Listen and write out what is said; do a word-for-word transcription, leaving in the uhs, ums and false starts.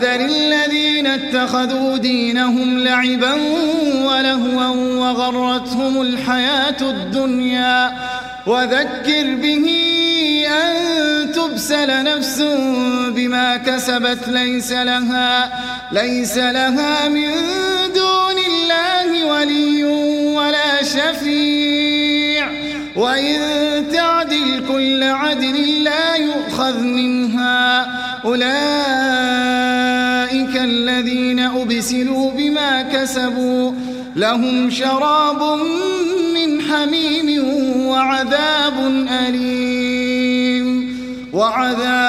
ذَرِ الَّذِينَ اتَّخَذُوا دِينَهُمْ لَعِبًا وَلَهْوًا وَغَرَّتْهُمُ الْحَيَاةُ الدُّنْيَا وَذَكِّرْ بِهِ أَن تُبْسَلَ نَفْسٌ بِمَا كَسَبَتْ لَيْسَ لَهَا لَيْسَ لَهَا مِن دُونِ اللَّهِ وَلِيٌّ وَلَا شَفِيعٌ وَإِن تَعْدِلْ كُلَّ عَدْلٍ لَّا يُؤْخَذْ مِنْهَا أُولَئِكَ الَّذِينَ أُبْسِلُوا بِمَا كَسَبُوا لَهُمْ شَرَابٌ مِّنْ حَمِيمٍ وَعَذَابٌ أَلِيمٌ وَعَذَابٌ